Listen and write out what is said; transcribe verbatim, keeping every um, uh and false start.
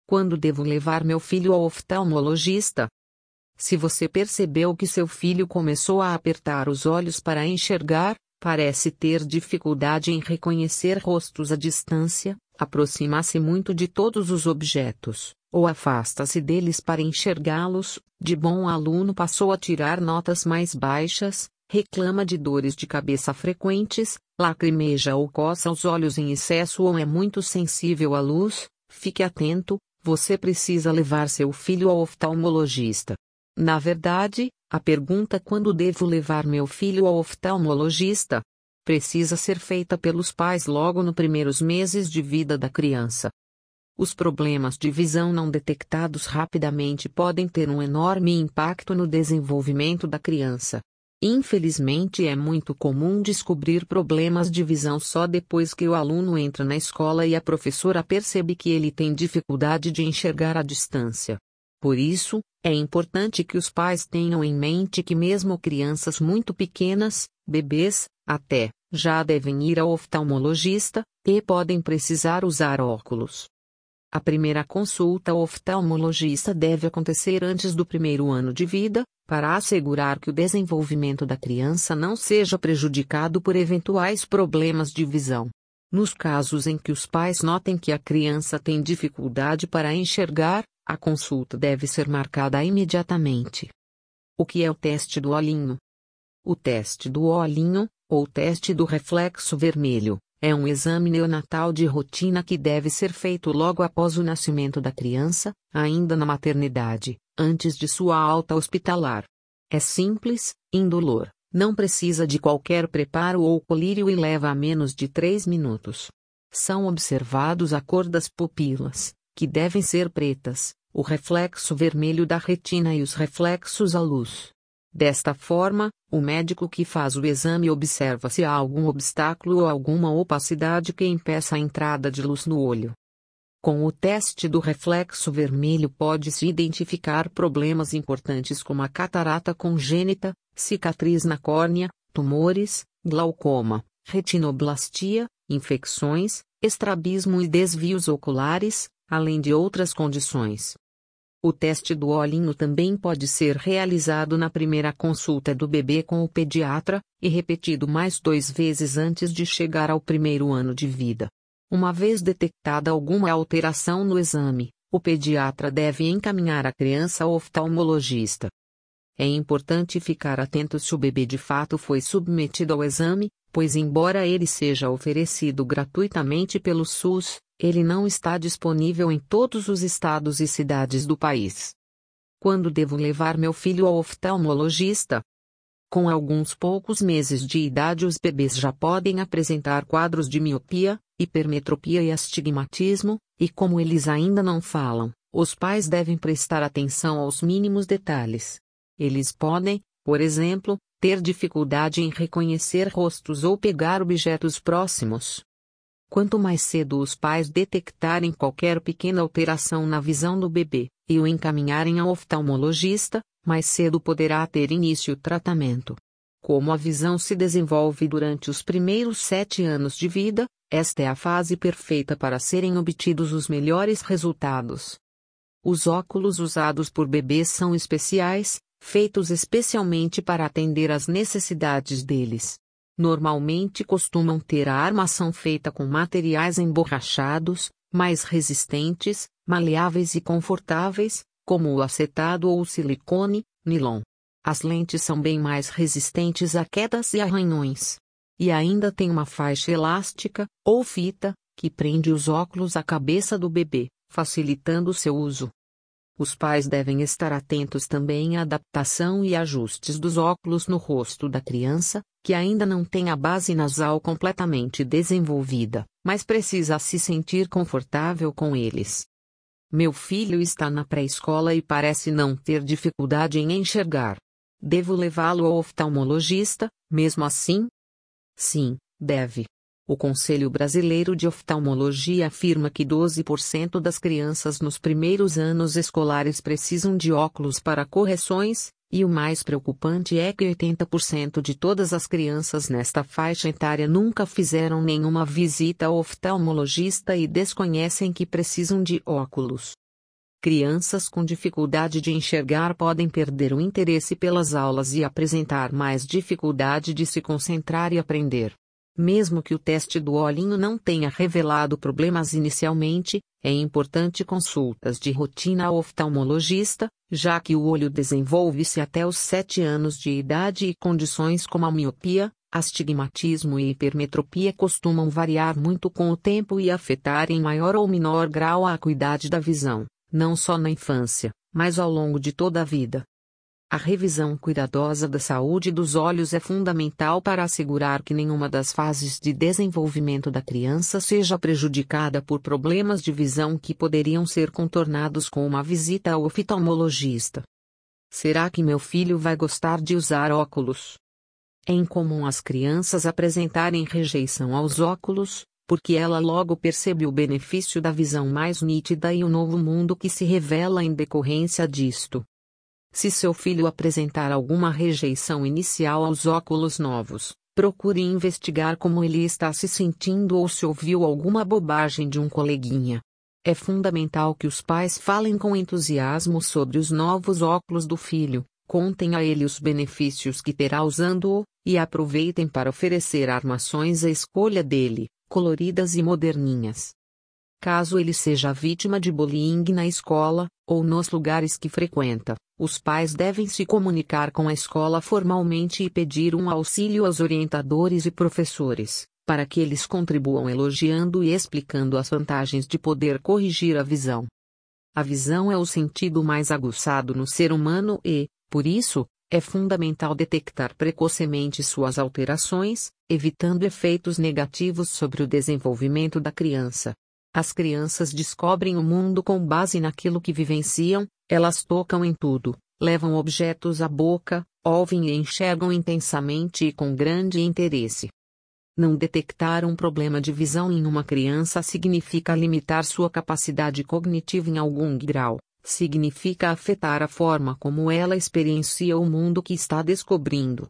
Quando devo levar meu filho ao oftalmologista? Se você percebeu que seu filho começou a apertar os olhos para enxergar, parece ter dificuldade em reconhecer rostos à distância, aproxima-se muito de todos os objetos, ou afasta-se deles para enxergá-los, de bom aluno passou a tirar notas mais baixas, reclama de dores de cabeça frequentes, lacrimeja ou coça os olhos em excesso ou é muito sensível à luz, fique atento, você precisa levar seu filho ao oftalmologista. Na verdade, a pergunta quando devo levar meu filho ao oftalmologista precisa ser feita pelos pais logo nos primeiros meses de vida da criança. Os problemas de visão não detectados rapidamente podem ter um enorme impacto no desenvolvimento da criança. Infelizmente é muito comum descobrir problemas de visão só depois que o aluno entra na escola e a professora percebe que ele tem dificuldade de enxergar à distância. Por isso, é importante que os pais tenham em mente que mesmo crianças muito pequenas, bebês, até, já devem ir ao oftalmologista, e podem precisar usar óculos. A primeira consulta ao oftalmologista deve acontecer antes do primeiro ano de vida, para assegurar que o desenvolvimento da criança não seja prejudicado por eventuais problemas de visão. Nos casos em que os pais notem que a criança tem dificuldade para enxergar, a consulta deve ser marcada imediatamente. O que é o teste do olhinho? O teste do olhinho, ou teste do reflexo vermelho, é um exame neonatal de rotina que deve ser feito logo após o nascimento da criança, ainda na maternidade, antes de sua alta hospitalar. É simples, indolor, não precisa de qualquer preparo ou colírio e leva a menos de três minutos. São observados a cor das pupilas, que devem ser pretas, o reflexo vermelho da retina e os reflexos à luz. Desta forma, o médico que faz o exame observa se há algum obstáculo ou alguma opacidade que impeça a entrada de luz no olho. Com o teste do reflexo vermelho pode-se identificar problemas importantes como a catarata congênita, cicatriz na córnea, tumores, glaucoma, retinoblastia, infecções, estrabismo e desvios oculares, além de outras condições. O teste do olhinho também pode ser realizado na primeira consulta do bebê com o pediatra, e repetido mais dois vezes antes de chegar ao primeiro ano de vida. Uma vez detectada alguma alteração no exame, o pediatra deve encaminhar a criança ao oftalmologista. É importante ficar atento se o bebê de fato foi submetido ao exame, pois embora ele seja oferecido gratuitamente pelo SUS, ele não está disponível em todos os estados e cidades do país. Quando devo levar meu filho ao oftalmologista? Com alguns poucos meses de idade os bebês já podem apresentar quadros de miopia, hipermetropia e astigmatismo, e como eles ainda não falam, os pais devem prestar atenção aos mínimos detalhes. Eles podem, por exemplo, ter dificuldade em reconhecer rostos ou pegar objetos próximos. Quanto mais cedo os pais detectarem qualquer pequena alteração na visão do bebê, e o encaminharem ao oftalmologista, mais cedo poderá ter início o tratamento. Como a visão se desenvolve durante os primeiros sete anos de vida, esta é a fase perfeita para serem obtidos os melhores resultados. Os óculos usados por bebês são especiais, feitos especialmente para atender às necessidades deles. Normalmente costumam ter a armação feita com materiais emborrachados, mais resistentes, maleáveis e confortáveis, como o acetado ou o silicone, nilon. As lentes são bem mais resistentes a quedas e arranhões. E ainda tem uma faixa elástica, ou fita, que prende os óculos à cabeça do bebê, facilitando seu uso. Os pais devem estar atentos também à adaptação e ajustes dos óculos no rosto da criança, que ainda não tem a base nasal completamente desenvolvida, mas precisa se sentir confortável com eles. Meu filho está na pré-escola e parece não ter dificuldade em enxergar. Devo levá-lo ao oftalmologista, mesmo assim? Sim, deve. O Conselho Brasileiro de Oftalmologia afirma que doze por cento das crianças nos primeiros anos escolares precisam de óculos para correções, e o mais preocupante é que oitenta por cento de todas as crianças nesta faixa etária nunca fizeram nenhuma visita ao oftalmologista e desconhecem que precisam de óculos. Crianças com dificuldade de enxergar podem perder o interesse pelas aulas e apresentar mais dificuldade de se concentrar e aprender. Mesmo que o teste do olhinho não tenha revelado problemas inicialmente, é importante consultas de rotina ao oftalmologista, já que o olho desenvolve-se até os sete anos de idade e condições como a miopia, astigmatismo e hipermetropia costumam variar muito com o tempo e afetar em maior ou menor grau a acuidade da visão, não só na infância, mas ao longo de toda a vida. A revisão cuidadosa da saúde dos olhos é fundamental para assegurar que nenhuma das fases de desenvolvimento da criança seja prejudicada por problemas de visão que poderiam ser contornados com uma visita ao oftalmologista. Será que meu filho vai gostar de usar óculos? É incomum as crianças apresentarem rejeição aos óculos, porque ela logo percebe o benefício da visão mais nítida e o novo mundo que se revela em decorrência disto. Se seu filho apresentar alguma rejeição inicial aos óculos novos, procure investigar como ele está se sentindo ou se ouviu alguma bobagem de um coleguinha. É fundamental que os pais falem com entusiasmo sobre os novos óculos do filho, contem a ele os benefícios que terá usando-o, e aproveitem para oferecer armações à escolha dele, coloridas e moderninhas. Caso ele seja vítima de bullying na escola, ou nos lugares que frequenta, os pais devem se comunicar com a escola formalmente e pedir um auxílio aos orientadores e professores, para que eles contribuam elogiando e explicando as vantagens de poder corrigir a visão. A visão é o sentido mais aguçado no ser humano e, por isso, é fundamental detectar precocemente suas alterações, evitando efeitos negativos sobre o desenvolvimento da criança. As crianças descobrem o mundo com base naquilo que vivenciam, elas tocam em tudo, levam objetos à boca, ouvem e enxergam intensamente e com grande interesse. Não detectar um problema de visão em uma criança significa limitar sua capacidade cognitiva em algum grau, significa afetar a forma como ela experiencia o mundo que está descobrindo.